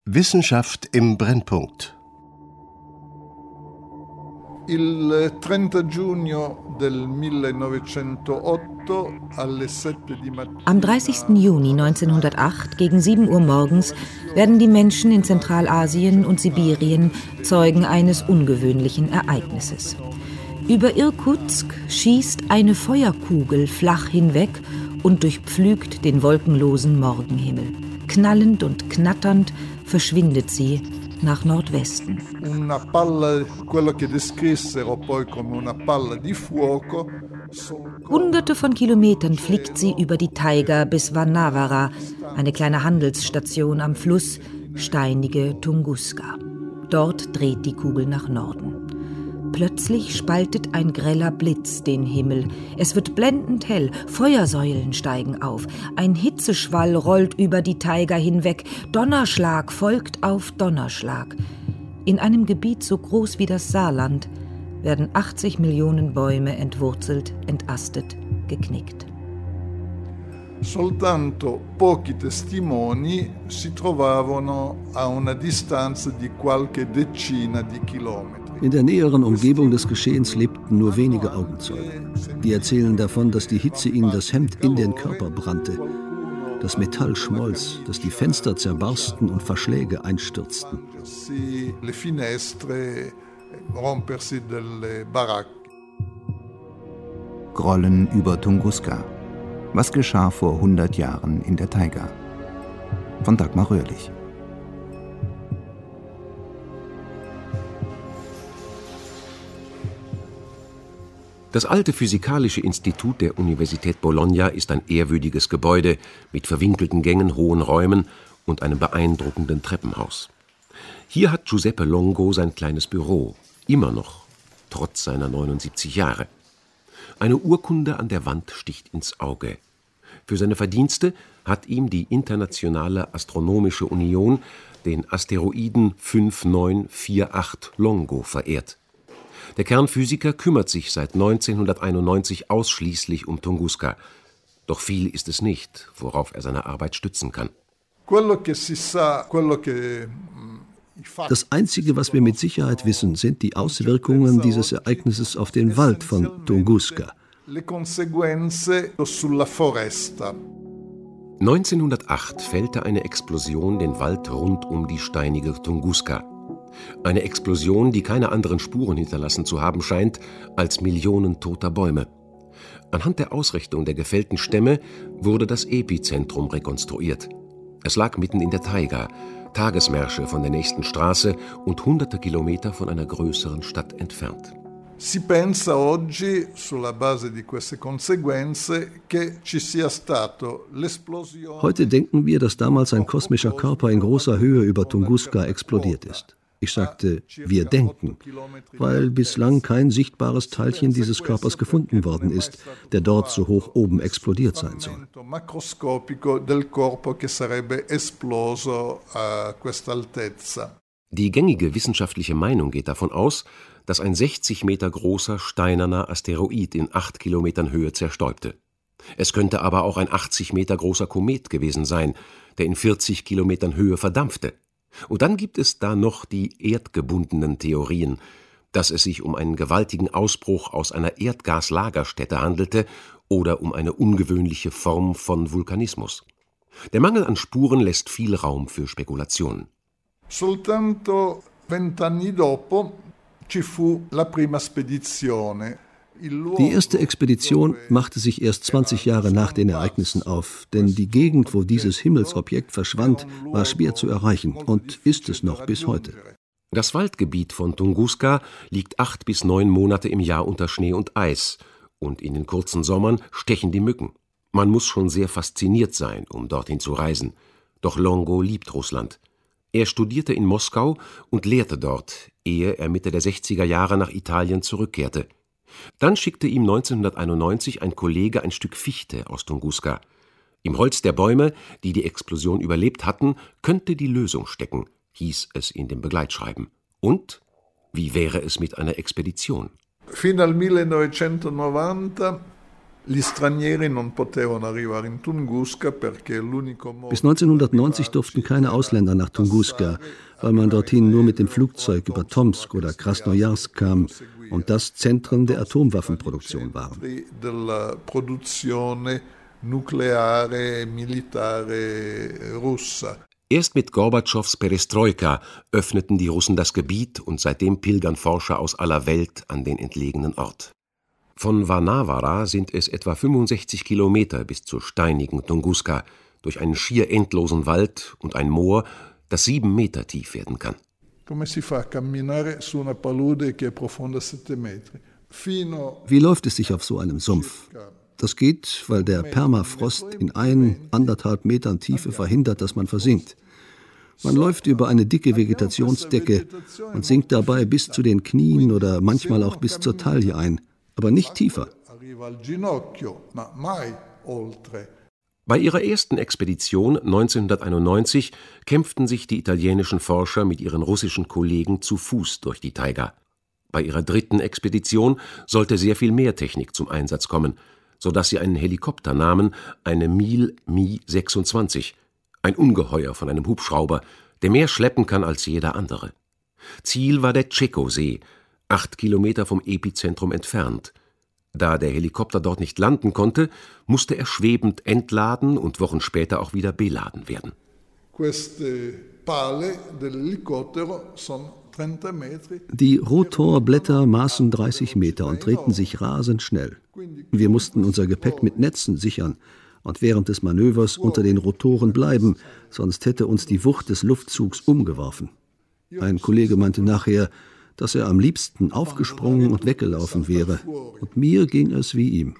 Wissenschaft im Brennpunkt. Il 30 giugno del 1908 alle 7 di mattina. Am 30. Juni 1908 gegen 7 Uhr morgens werden die Menschen in Zentralasien und Sibirien Zeugen eines ungewöhnlichen Ereignisses. Über Irkutsk schießt eine Feuerkugel flach hinweg und durchpflügt den wolkenlosen Morgenhimmel. Knallend und knatternd verschwindet sie nach Nordwesten. Una palla, quello che descrissero poi come una palla di fuoco. Hunderte von Kilometern fliegt sie über die Taiga bis Varnavara, eine kleine Handelsstation am Fluss, steinige Tunguska. Dort dreht die Kugel nach Norden. Plötzlich spaltet ein greller Blitz den Himmel. Es wird blendend hell, Feuersäulen steigen auf. Ein Hitzeschwall rollt über die Taiga hinweg. Donnerschlag folgt auf Donnerschlag. In einem Gebiet so groß wie das Saarland werden 80 Millionen Bäume entwurzelt, entastet, geknickt. Soltanto pochi testimoni si trovavano a una distanza di qualche decina di chilometri. In der näheren Umgebung des Geschehens lebten nur wenige Augenzeugen. Die erzählen davon, dass die Hitze ihnen das Hemd in den Körper brannte. Das Metall schmolz, dass die Fenster zerbarsten und Verschläge einstürzten. Grollen über Tunguska. Was geschah vor 100 Jahren in der Taiga? Von Dagmar Röhrlich. Das alte Physikalische Institut der Universität Bologna ist ein ehrwürdiges Gebäude mit verwinkelten Gängen, hohen Räumen und einem beeindruckenden Treppenhaus. Hier hat Giuseppe Longo sein kleines Büro, immer noch, trotz seiner 79 Jahre. Eine Urkunde an der Wand sticht ins Auge. Für seine Verdienste hat ihm die Internationale Astronomische Union den Asteroiden 5948 Longo verehrt. Der Kernphysiker kümmert sich seit 1991 ausschließlich um Tunguska. Doch viel ist es nicht, worauf er seine Arbeit stützen kann. Das Einzige, was wir mit Sicherheit wissen, sind die Auswirkungen dieses Ereignisses auf den Wald von Tunguska. 1908 fällte eine Explosion den Wald rund um die steinige Tunguska. Eine Explosion, die keine anderen Spuren hinterlassen zu haben scheint als Millionen toter Bäume. Anhand der Ausrichtung der gefällten Stämme wurde das Epizentrum rekonstruiert. Es lag mitten in der Taiga, Tagesmärsche von der nächsten Straße und hunderte Kilometer von einer größeren Stadt entfernt. Si pensa oggi, sulla base di queste conseguenze, che ci sia stato l'esplosione. Heute denken wir, dass damals ein kosmischer Körper in großer Höhe über Tunguska explodiert ist. Ich sagte, wir denken, weil bislang kein sichtbares Teilchen dieses Körpers gefunden worden ist, der dort so hoch oben explodiert sein soll. Die gängige wissenschaftliche Meinung geht davon aus, dass ein 60 Meter großer steinerner Asteroid in 8 Kilometern Höhe zerstäubte. Es könnte aber auch ein 80 Meter großer Komet gewesen sein, der in 40 Kilometern Höhe verdampfte. Und dann gibt es da noch die erdgebundenen Theorien, dass es sich um einen gewaltigen Ausbruch aus einer Erdgaslagerstätte handelte oder um eine ungewöhnliche Form von Vulkanismus. Der Mangel an Spuren lässt viel Raum für Spekulationen. Soltanto 20 anni dopo ci fu la prima spedizione. Die erste Expedition machte sich erst 20 Jahre nach den Ereignissen auf, denn die Gegend, wo dieses Himmelsobjekt verschwand, war schwer zu erreichen und ist es noch bis heute. Das Waldgebiet von Tunguska liegt 8 bis 9 Monate im Jahr unter Schnee und Eis, und in den kurzen Sommern stechen die Mücken. Man muss schon sehr fasziniert sein, um dorthin zu reisen. Doch Longo liebt Russland. Er studierte in Moskau und lehrte dort, ehe er Mitte der 60er Jahre nach Italien zurückkehrte. Dann schickte ihm 1991 ein Kollege ein Stück Fichte aus Tunguska. Im Holz der Bäume, die die Explosion überlebt hatten, könnte die Lösung stecken, hieß es in dem Begleitschreiben. Und wie wäre es mit einer Expedition? Fino al 1990 Bis 1990 durften keine Ausländer nach Tunguska, weil man dorthin nur mit dem Flugzeug über Tomsk oder Krasnojarsk kam und das Zentren der Atomwaffenproduktion waren. Erst mit Gorbatschows Perestroika öffneten die Russen das Gebiet und seitdem pilgern Forscher aus aller Welt an den entlegenen Ort. Von Varnavara sind es etwa 65 Kilometer bis zur steinigen Tunguska, durch einen schier endlosen Wald und ein Moor, das 7 Meter tief werden kann. Wie läuft es sich auf so einem Sumpf? Das geht, weil der Permafrost in 1,5 Metern Tiefe verhindert, dass man versinkt. Man läuft über eine dicke Vegetationsdecke und sinkt dabei bis zu den Knien oder manchmal auch bis zur Taille ein, aber nicht tiefer. Bei ihrer ersten Expedition 1991 kämpften sich die italienischen Forscher mit ihren russischen Kollegen zu Fuß durch die Taiga. Bei ihrer dritten Expedition sollte sehr viel mehr Technik zum Einsatz kommen, sodass sie einen Helikopter nahmen, eine Mil Mi-26, ein Ungeheuer von einem Hubschrauber, der mehr schleppen kann als jeder andere. Ziel war der Tschekosee, 8 Kilometer vom Epizentrum entfernt. Da der Helikopter dort nicht landen konnte, musste er schwebend entladen und Wochen später auch wieder beladen werden. Die Rotorblätter maßen 30 Meter und drehten sich rasend schnell. Wir mussten unser Gepäck mit Netzen sichern und während des Manövers unter den Rotoren bleiben, sonst hätte uns die Wucht des Luftzugs umgeworfen. Ein Kollege meinte nachher, dass er am liebsten aufgesprungen und weggelaufen wäre. Und mir ging es wie ihm.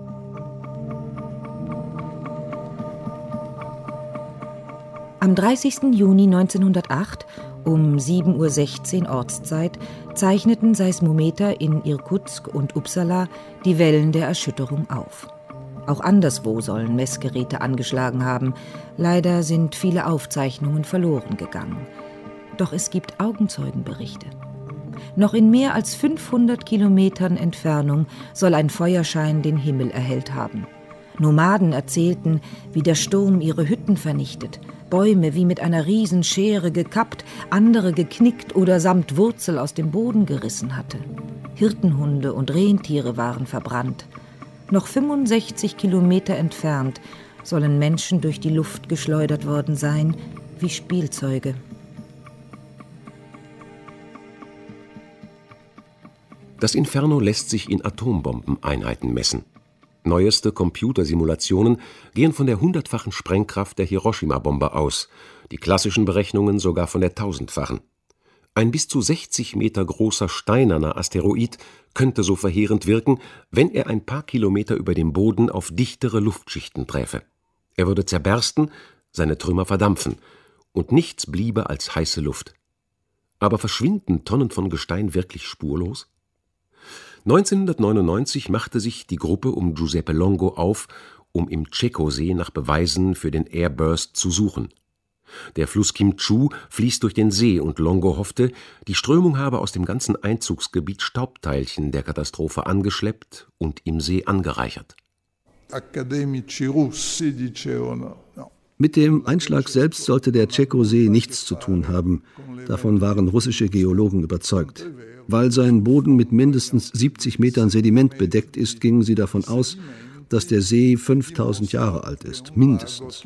Am 30. Juni 1908 um 7:16 Uhr Ortszeit zeichneten Seismometer in Irkutsk und Uppsala die Wellen der Erschütterung auf. Auch anderswo sollen Messgeräte angeschlagen haben. Leider sind viele Aufzeichnungen verloren gegangen. Doch es gibt Augenzeugenberichte. Noch in mehr als 500 Kilometern Entfernung soll ein Feuerschein den Himmel erhellt haben. Nomaden erzählten, wie der Sturm ihre Hütten vernichtet, Bäume wie mit einer Riesenschere gekappt, andere geknickt oder samt Wurzel aus dem Boden gerissen hatte. Hirtenhunde und Rentiere waren verbrannt. Noch 65 Kilometer entfernt sollen Menschen durch die Luft geschleudert worden sein, wie Spielzeuge. Das Inferno lässt sich in Atombombeneinheiten messen. Neueste Computersimulationen gehen von der 100-fachen Sprengkraft der Hiroshima-Bombe aus, die klassischen Berechnungen sogar von der 1000-fachen. Ein bis zu 60 Meter großer steinerner Asteroid könnte so verheerend wirken, wenn er ein paar Kilometer über dem Boden auf dichtere Luftschichten träfe. Er würde zerbersten, seine Trümmer verdampfen, und nichts bliebe als heiße Luft. Aber verschwinden Tonnen von Gestein wirklich spurlos? 1999 machte sich die Gruppe um Giuseppe Longo auf, um im Tschekosee nach Beweisen für den Airburst zu suchen. Der Fluss Kim-Chu fließt durch den See und Longo hoffte, die Strömung habe aus dem ganzen Einzugsgebiet Staubteilchen der Katastrophe angeschleppt und im See angereichert. Mit dem Einschlag selbst sollte der Tschekosee nichts zu tun haben. Davon waren russische Geologen überzeugt. Weil sein Boden mit mindestens 70 Metern Sediment bedeckt ist, gingen sie davon aus, dass der See 5000 Jahre alt ist, mindestens.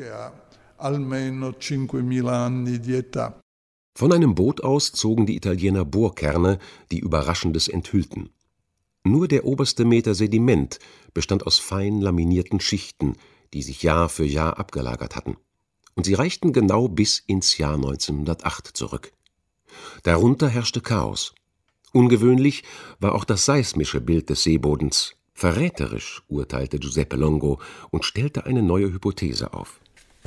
Von einem Boot aus zogen die Italiener Bohrkerne, die Überraschendes enthüllten. Nur der oberste Meter Sediment bestand aus fein laminierten Schichten, die sich Jahr für Jahr abgelagert hatten. Und sie reichten genau bis ins Jahr 1908 zurück. Darunter herrschte Chaos. Ungewöhnlich war auch das seismische Bild des Seebodens. Verräterisch, urteilte Giuseppe Longo und stellte eine neue Hypothese auf.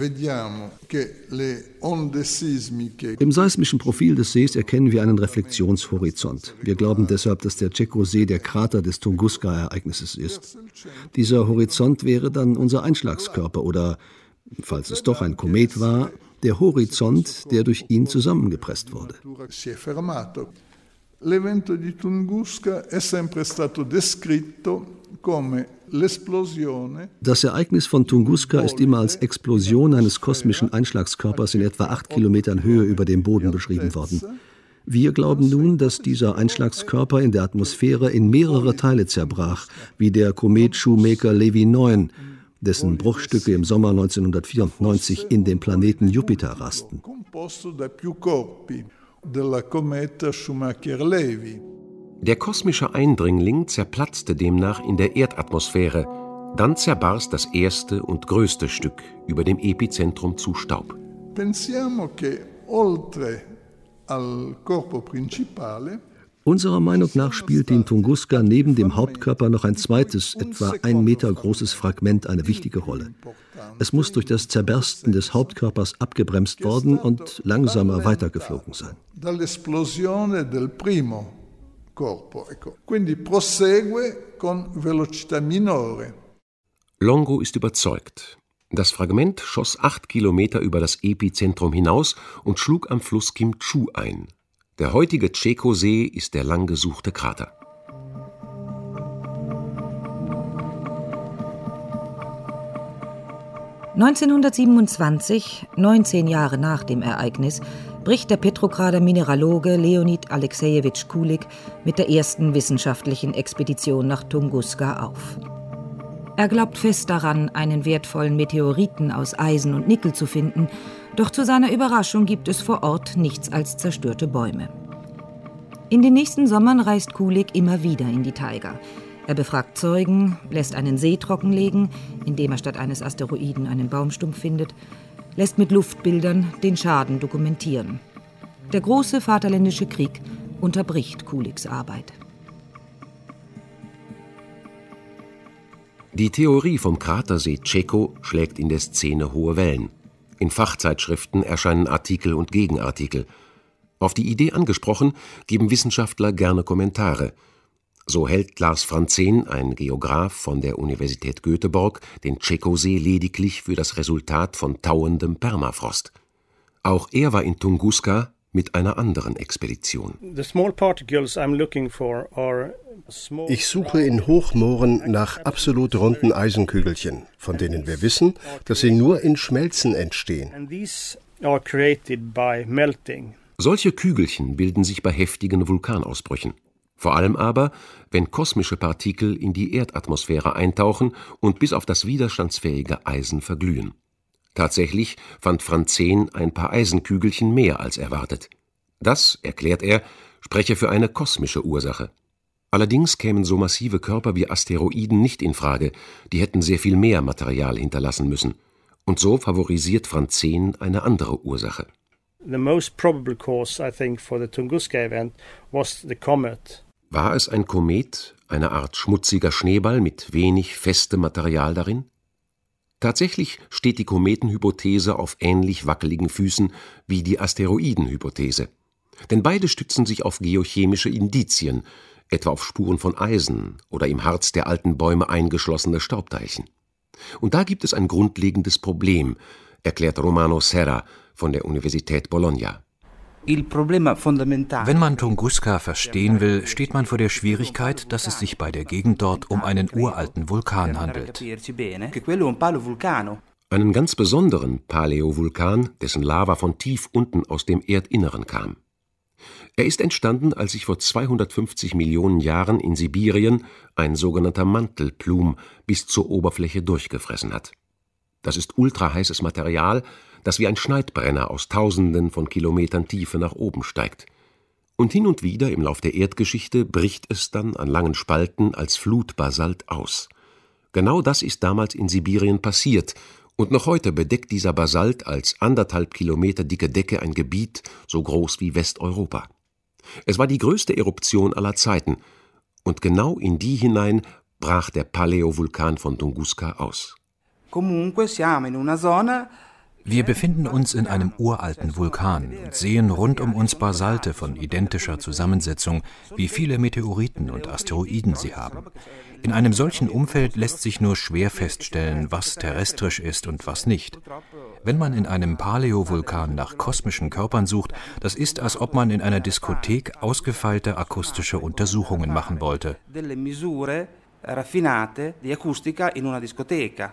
Im seismischen Profil des Sees erkennen wir einen Reflexionshorizont. Wir glauben deshalb, dass der Tschekosee der Krater des Tunguska-Ereignisses ist. Dieser Horizont wäre dann unser Einschlagskörper oder, falls es doch ein Komet war, der Horizont, der durch ihn zusammengepresst wurde. L'evento di Tunguska è sempre stato descritto Das Ereignis von Tunguska ist immer als Explosion eines kosmischen Einschlagskörpers in etwa 8 Kilometern Höhe über dem Boden beschrieben worden. Wir glauben nun, dass dieser Einschlagskörper in der Atmosphäre in mehrere Teile zerbrach, wie der Komet Shoemaker-Levy 9, dessen Bruchstücke im Sommer 1994 in den Planeten Jupiter rasten. Der kosmische Eindringling zerplatzte demnach in der Erdatmosphäre. Dann zerbarst das erste und größte Stück über dem Epizentrum zu Staub. Unserer Meinung nach spielt in Tunguska neben dem Hauptkörper noch ein zweites, etwa 1 Meter großes Fragment eine wichtige Rolle. Es muss durch das Zerbersten des Hauptkörpers abgebremst worden und langsamer weitergeflogen sein. Longo ist überzeugt. Das Fragment schoss 8 Kilometer über das Epizentrum hinaus und schlug am Fluss Kim Chu ein. Der heutige Tscheko-See ist der lang gesuchte Krater. (1927), 19 Jahre nach dem Ereignis, bricht der Petrograder Mineraloge Leonid Alexejewitsch Kulik mit der ersten wissenschaftlichen Expedition nach Tunguska auf. Er glaubt fest daran, einen wertvollen Meteoriten aus Eisen und Nickel zu finden, doch zu seiner Überraschung gibt es vor Ort nichts als zerstörte Bäume. In den nächsten Sommern reist Kulik immer wieder in die Taiga. Er befragt Zeugen, lässt einen See trockenlegen, indem er statt eines Asteroiden einen Baumstumpf findet, lässt mit Luftbildern den Schaden dokumentieren. Der große Vaterländische Krieg unterbricht Kuliks Arbeit. Die Theorie vom Kratersee Tscheko schlägt in der Szene hohe Wellen. In Fachzeitschriften erscheinen Artikel und Gegenartikel. Auf die Idee angesprochen, geben Wissenschaftler gerne Kommentare. So hält Lars Franzén, ein Geograf von der Universität Göteborg, den Tschekosee lediglich für das Resultat von tauendem Permafrost. Auch er war in Tunguska mit einer anderen Expedition. Ich suche in Hochmooren nach absolut runden Eisenkügelchen, von denen wir wissen, dass sie nur in Schmelzen entstehen. Solche Kügelchen bilden sich bei heftigen Vulkanausbrüchen. Vor allem aber, wenn kosmische Partikel in die Erdatmosphäre eintauchen und bis auf das widerstandsfähige Eisen verglühen. Tatsächlich fand Franzén ein paar Eisenkügelchen mehr als erwartet. Das, erklärt er, spreche für eine kosmische Ursache. Allerdings kämen so massive Körper wie Asteroiden nicht in Frage, die hätten sehr viel mehr Material hinterlassen müssen. Und so favorisiert Franzén eine andere Ursache. The most probable cause, I think, for the Tunguska event was the comet. War es ein Komet, eine Art schmutziger Schneeball mit wenig festem Material darin? Tatsächlich steht die Kometenhypothese auf ähnlich wackeligen Füßen wie die Asteroidenhypothese. Denn beide stützen sich auf geochemische Indizien, etwa auf Spuren von Eisen oder im Harz der alten Bäume eingeschlossene Staubteilchen. Und da gibt es ein grundlegendes Problem, erklärt Romano Serra von der Universität Bologna. Wenn man Tunguska verstehen will, steht man vor der Schwierigkeit, dass es sich bei der Gegend dort um einen uralten Vulkan handelt. Einen ganz besonderen Paläovulkan, dessen Lava von tief unten aus dem Erdinneren kam. Er ist entstanden, als sich vor 250 Millionen Jahren in Sibirien ein sogenannter Mantelplum bis zur Oberfläche durchgefressen hat. Das ist ultraheißes Material, das wie ein Schneidbrenner aus Tausenden von Kilometern Tiefe nach oben steigt. Und hin und wieder im Lauf der Erdgeschichte bricht es dann an langen Spalten als Flutbasalt aus. Genau das ist damals in Sibirien passiert, und noch heute bedeckt dieser Basalt als 1,5 Kilometer dicke Decke ein Gebiet so groß wie Westeuropa. Es war die größte Eruption aller Zeiten, und genau in die hinein brach der Paläovulkan von Tunguska aus. Wir befinden uns in einem uralten Vulkan und sehen rund um uns Basalte von identischer Zusammensetzung, wie viele Meteoriten und Asteroiden sie haben. In einem solchen Umfeld lässt sich nur schwer feststellen, was terrestrisch ist und was nicht. Wenn man in einem Paläovulkan nach kosmischen Körpern sucht, das ist, als ob man in einer Diskothek ausgefeilte akustische Untersuchungen machen wollte. raffinate di acustica in una discoteca.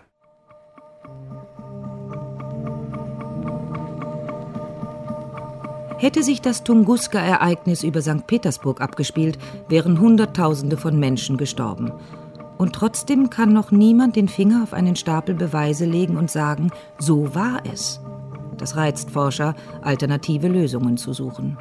Hätte sich das Tunguska-Ereignis über St. Petersburg abgespielt, wären Hunderttausende von Menschen gestorben. Und trotzdem kann noch niemand den Finger auf einen Stapel Beweise legen und sagen, so war es. Das reizt Forscher, alternative Lösungen zu suchen.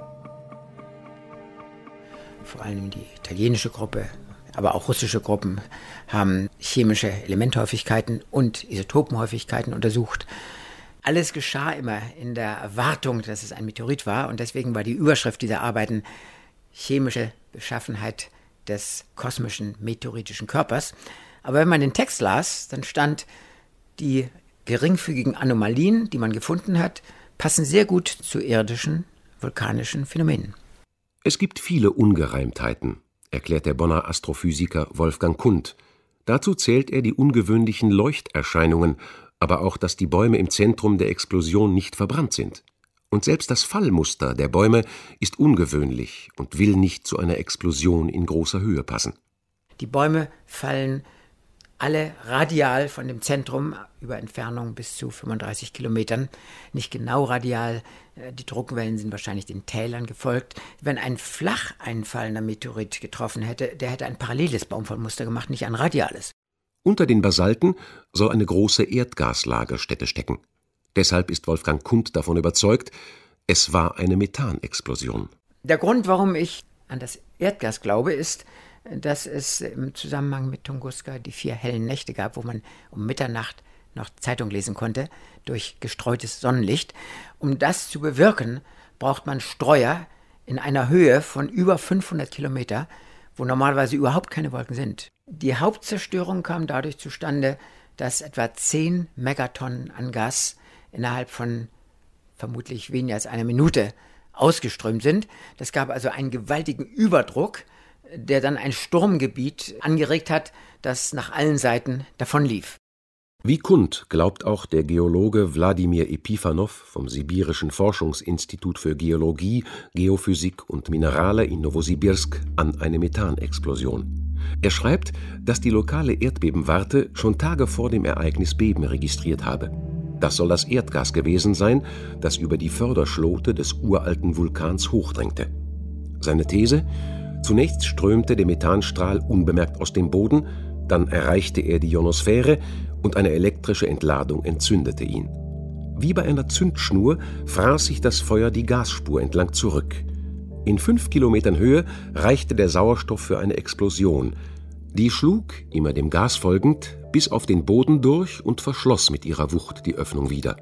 Vor allem die italienische Gruppe, aber auch russische Gruppen haben chemische Elementhäufigkeiten und Isotopenhäufigkeiten untersucht. Alles geschah immer in der Erwartung, dass es ein Meteorit war, und deswegen war die Überschrift dieser Arbeiten chemische Beschaffenheit des kosmischen meteoritischen Körpers. Aber wenn man den Text las, dann stand, die geringfügigen Anomalien, die man gefunden hat, passen sehr gut zu irdischen vulkanischen Phänomenen. Es gibt viele Ungereimtheiten, erklärt der Bonner Astrophysiker Wolfgang Kundt. Dazu zählt er die ungewöhnlichen Leuchterscheinungen, aber auch, dass die Bäume im Zentrum der Explosion nicht verbrannt sind. Und selbst das Fallmuster der Bäume ist ungewöhnlich und will nicht zu einer Explosion in großer Höhe passen. Die Bäume fallen alle radial von dem Zentrum über Entfernung bis zu 35 Kilometern. Nicht genau radial, die Druckwellen sind wahrscheinlich den Tälern gefolgt. Wenn ein flach einfallender Meteorit getroffen hätte, der hätte ein paralleles Baumfallmuster gemacht, nicht ein radiales. Unter den Basalten soll eine große Erdgaslagerstätte stecken. Deshalb ist Wolfgang Kundt davon überzeugt, es war eine Methanexplosion. Der Grund, warum ich an das Erdgas glaube, ist, dass es im Zusammenhang mit Tunguska die 4 hellen Nächte gab, wo man um Mitternacht noch Zeitung lesen konnte, durch gestreutes Sonnenlicht. Um das zu bewirken, braucht man Streuer in einer Höhe von über 500 Kilometer, wo normalerweise überhaupt keine Wolken sind. Die Hauptzerstörung kam dadurch zustande, dass etwa 10 Megatonnen an Gas innerhalb von vermutlich weniger als einer Minute ausgeströmt sind. Das gab also einen gewaltigen Überdruck, der dann ein Sturmgebiet angeregt hat, das nach allen Seiten davonlief. Wie Kundt glaubt auch der Geologe Wladimir Epifanow vom Sibirischen Forschungsinstitut für Geologie, Geophysik und Minerale in Nowosibirsk an eine Methanexplosion. Er schreibt, dass die lokale Erdbebenwarte schon Tage vor dem Ereignis Beben registriert habe. Das soll das Erdgas gewesen sein, das über die Förderschlote des uralten Vulkans hochdrängte. Seine These: Zunächst strömte der Methanstrahl unbemerkt aus dem Boden, dann erreichte er die Ionosphäre und eine elektrische Entladung entzündete ihn. Wie bei einer Zündschnur fraß sich das Feuer die Gasspur entlang zurück. In 5 Kilometern Höhe reichte der Sauerstoff für eine Explosion. Die schlug, immer dem Gas folgend, bis auf den Boden durch und verschloss mit ihrer Wucht die Öffnung wieder.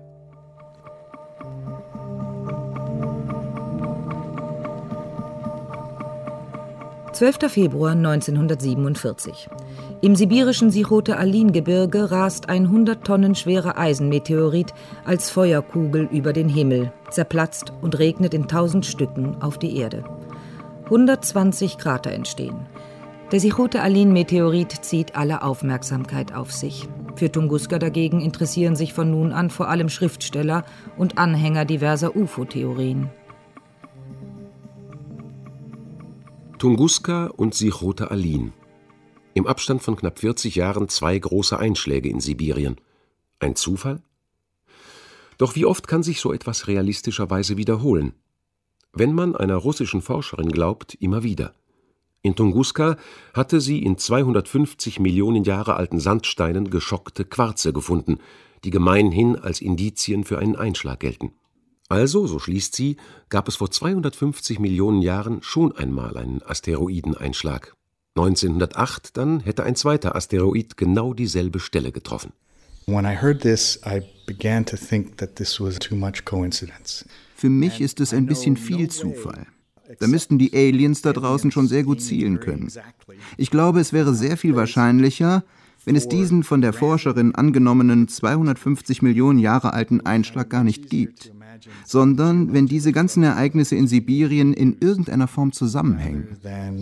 »12. Februar 1947. Im sibirischen Sichote-Alin-Gebirge rast ein 100 Tonnen schwerer Eisenmeteorit als Feuerkugel über den Himmel, zerplatzt und regnet in 1000 Stücken auf die Erde. 120 Krater entstehen. Der Sichote-Alin-Meteorit zieht alle Aufmerksamkeit auf sich. Für Tunguska dagegen interessieren sich von nun an vor allem Schriftsteller und Anhänger diverser UFO-Theorien. Tunguska und Sichote-Alin. Im Abstand von knapp 40 Jahren 2 große Einschläge in Sibirien. Ein Zufall? Doch wie oft kann sich so etwas realistischerweise wiederholen? Wenn man einer russischen Forscherin glaubt, immer wieder. In Tunguska hatte sie in 250 Millionen Jahre alten Sandsteinen geschockte Quarze gefunden, die gemeinhin als Indizien für einen Einschlag gelten. Also, so schließt sie, gab es vor 250 Millionen Jahren schon einmal einen Asteroideneinschlag. 1908 dann hätte ein zweiter Asteroid genau dieselbe Stelle getroffen. When I heard this, I began to think that this was too much coincidence. Für mich ist es ein bisschen viel Zufall. Da müssten die Aliens da draußen schon sehr gut zielen können. Ich glaube, es wäre sehr viel wahrscheinlicher, wenn es diesen von der Forscherin angenommenen 250 Millionen Jahre alten Einschlag gar nicht gibt, sondern wenn diese ganzen Ereignisse in Sibirien in irgendeiner Form zusammenhängen.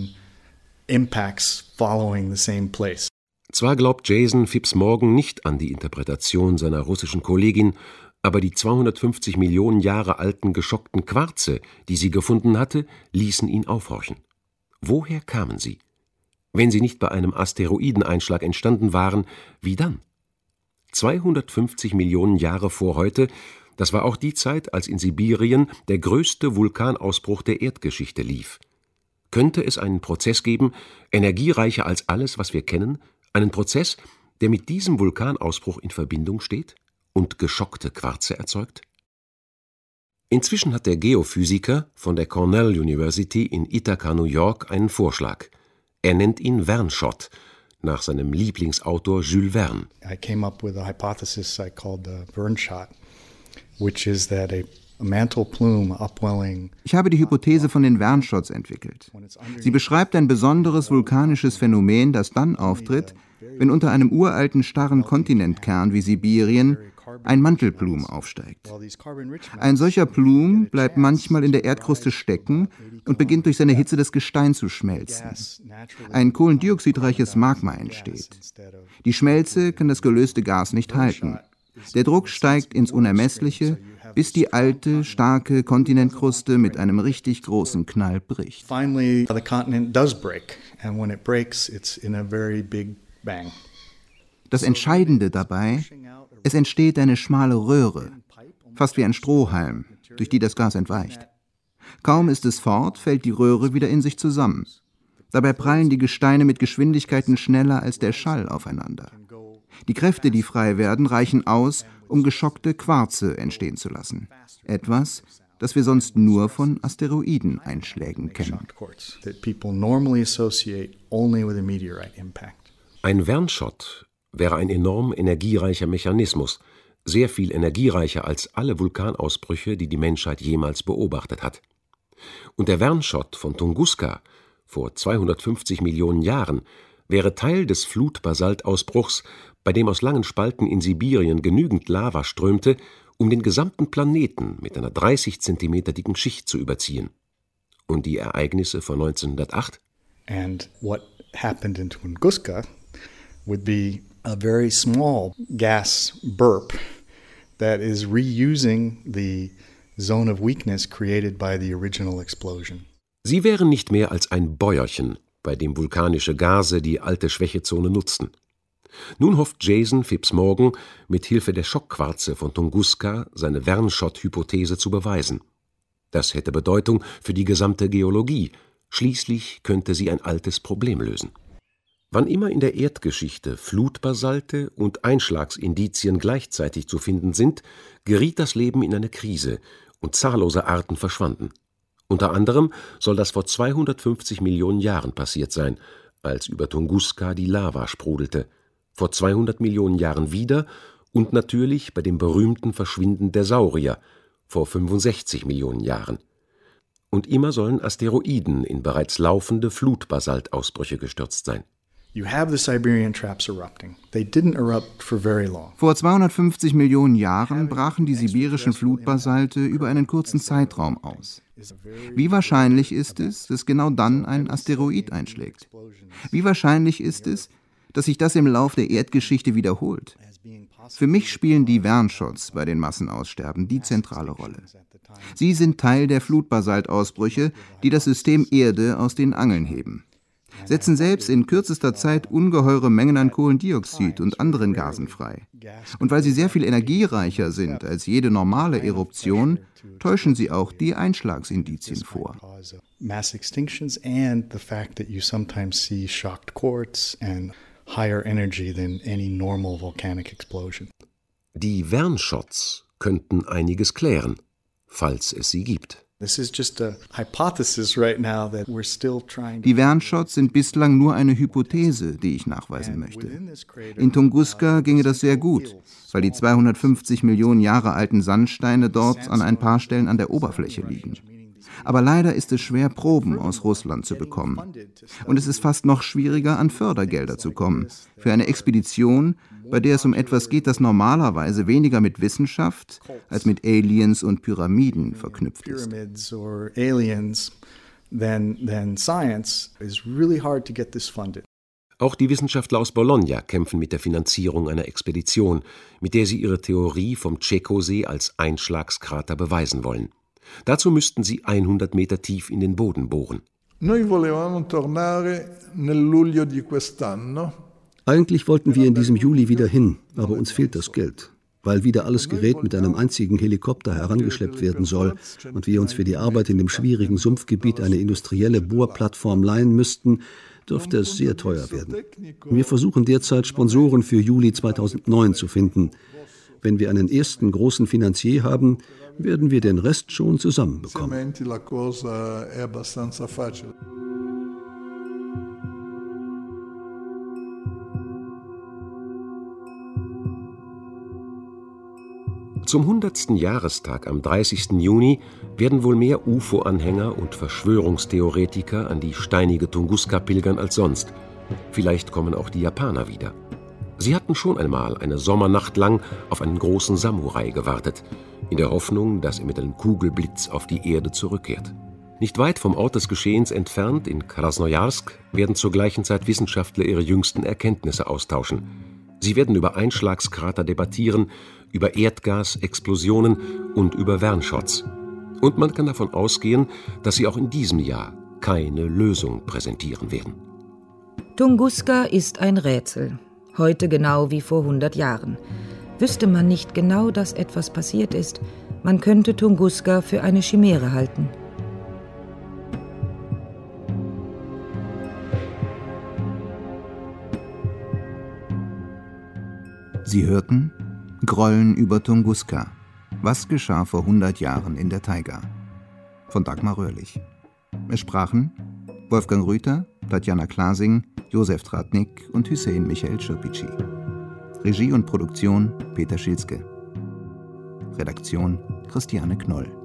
Zwar glaubt Jason Phipps Morgan nicht an die Interpretation seiner russischen Kollegin, aber die 250 Millionen Jahre alten geschockten Quarze, die sie gefunden hatte, ließen ihn aufhorchen. Woher kamen sie? Wenn sie nicht bei einem Asteroideneinschlag entstanden waren, wie dann? 250 Millionen Jahre vor heute, das war auch die Zeit, als in Sibirien der größte Vulkanausbruch der Erdgeschichte lief. Könnte es einen Prozess geben, energiereicher als alles, was wir kennen, einen Prozess, der mit diesem Vulkanausbruch in Verbindung steht und geschockte Quarze erzeugt? Inzwischen hat der Geophysiker von der Cornell University in Ithaca, New York, einen Vorschlag. Er nennt ihn Verneshot, nach seinem Lieblingsautor Jules Verne. I came up with a hypothesis I called the Verneshot, which is that a mantle plume upwelling. Ich habe die Hypothese von den Verneshots entwickelt. Sie beschreibt ein besonderes vulkanisches Phänomen, das dann auftritt, wenn unter einem uralten starren Kontinentkern wie Sibirien ein Mantelplum aufsteigt. Ein solcher Plum bleibt manchmal in der Erdkruste stecken und beginnt durch seine Hitze das Gestein zu schmelzen. Ein kohlendioxidreiches Magma entsteht. Die Schmelze kann das gelöste Gas nicht halten. Der Druck steigt ins Unermessliche, bis die alte, starke Kontinentkruste mit einem richtig großen Knall bricht. Finally, the continent does break, and when it breaks, it's in a very big bang. Das Entscheidende dabei: Es entsteht eine schmale Röhre, fast wie ein Strohhalm, durch die das Gas entweicht. Kaum ist es fort, fällt die Röhre wieder in sich zusammen. Dabei prallen die Gesteine mit Geschwindigkeiten schneller als der Schall aufeinander. Die Kräfte, die frei werden, reichen aus, um geschockte Quarze entstehen zu lassen. Etwas, das wir sonst nur von Asteroideneinschlägen kennen. Ein Verneshot wäre ein enorm energiereicher Mechanismus, sehr viel energiereicher als alle Vulkanausbrüche, die die Menschheit jemals beobachtet hat. Und der Verneshot von Tunguska vor 250 Millionen Jahren wäre Teil des Flutbasaltausbruchs, bei dem aus langen Spalten in Sibirien genügend Lava strömte, um den gesamten Planeten mit einer 30 Zentimeter dicken Schicht zu überziehen. Und die Ereignisse von 1908? And what happened in Tunguska would be a very small gas burp that is reusing the zone of weakness created by the original explosion. Sie wären nicht mehr als ein Bäuerchen, bei dem vulkanische Gase die alte Schwächezone nutzten. Nun hofft Jason Phipps Morgan, mit Hilfe der Schockquarze von Tunguska seine Verneshot-Hypothese zu beweisen. Das hätte Bedeutung für die gesamte Geologie. Schließlich könnte sie ein altes Problem lösen. Wann immer in der Erdgeschichte Flutbasalte und Einschlagsindizien gleichzeitig zu finden sind, geriet das Leben in eine Krise und zahllose Arten verschwanden. Unter anderem soll das vor 250 Millionen Jahren passiert sein, als über Tunguska die Lava sprudelte, vor 200 Millionen Jahren wieder und natürlich bei dem berühmten Verschwinden der Saurier vor 65 Millionen Jahren. Und immer sollen Asteroiden in bereits laufende Flutbasaltausbrüche gestürzt sein. You have the Siberian traps erupting. They didn't erupt for very long. Vor 250 Millionen Jahren brachen die sibirischen Flutbasalte über einen kurzen Zeitraum aus. Wie wahrscheinlich ist es, dass genau dann ein Asteroid einschlägt? Wie wahrscheinlich ist es, dass sich das im Lauf der Erdgeschichte wiederholt? Für mich spielen die Verneshots bei den Massenaussterben die zentrale Rolle. Sie sind Teil der Flutbasaltausbrüche, die das System Erde aus den Angeln heben. Setzen selbst in kürzester Zeit ungeheure Mengen an Kohlendioxid und anderen Gasen frei. Und weil sie sehr viel energiereicher sind als jede normale Eruption, täuschen sie auch die Einschlagsindizien vor. Mass extinctions and the fact that you sometimes see shocked quartz and higher energy than any normal volcanic explosion. Die Verneshots könnten einiges klären, falls es sie gibt. Die Verneshots sind bislang nur eine Hypothese, die ich nachweisen möchte. In Tunguska ginge das sehr gut, weil die 250 Millionen Jahre alten Sandsteine dort an ein paar Stellen an der Oberfläche liegen. Aber leider ist es schwer, Proben aus Russland zu bekommen. Und es ist fast noch schwieriger, an Fördergelder zu kommen. Für eine Expedition, bei der es um etwas geht, das normalerweise weniger mit Wissenschaft als mit Aliens und Pyramiden verknüpft ist. Auch die Wissenschaftler aus Bologna kämpfen mit der Finanzierung einer Expedition, mit der sie ihre Theorie vom Tschekosee als Einschlagskrater beweisen wollen. Dazu müssten sie 100 Meter tief in den Boden bohren. Noi volevamo tornare nel luglio di quest'anno. Eigentlich wollten wir in diesem Juli wieder hin, aber uns fehlt das Geld. Weil wieder alles Gerät mit einem einzigen Helikopter herangeschleppt werden soll und wir uns für die Arbeit in dem schwierigen Sumpfgebiet eine industrielle Bohrplattform leihen müssten, dürfte es sehr teuer werden. Wir versuchen derzeit Sponsoren für Juli 2009 zu finden. Wenn wir einen ersten großen Finanzier haben, werden wir den Rest schon zusammenbekommen. Zum 100. Jahrestag am 30. Juni werden wohl mehr UFO-Anhänger und Verschwörungstheoretiker an die steinige Tunguska pilgern als sonst. Vielleicht kommen auch die Japaner wieder. Sie hatten schon einmal eine Sommernacht lang auf einen großen Samurai gewartet, in der Hoffnung, dass er mit einem Kugelblitz auf die Erde zurückkehrt. Nicht weit vom Ort des Geschehens entfernt, in Krasnojarsk, werden zur gleichen Zeit Wissenschaftler ihre jüngsten Erkenntnisse austauschen. Sie werden über Einschlagskrater debattieren, über Erdgasexplosionen und über Warnshots. Und man kann davon ausgehen, dass sie auch in diesem Jahr keine Lösung präsentieren werden. Tunguska ist ein Rätsel. Heute genau wie vor 100 Jahren. Wüsste man nicht genau, dass etwas passiert ist, man könnte Tunguska für eine Chimäre halten. Sie hörten Grollen über Tunguska. Was geschah vor 100 Jahren in der Taiga? Von Dagmar Röhrlich. Es sprachen Wolfgang Rüther, Tatjana Klasing, Josef Tratnik und Hüseyin Michael Schirpici. Regie und Produktion Peter Schilske. Redaktion Christiane Knoll.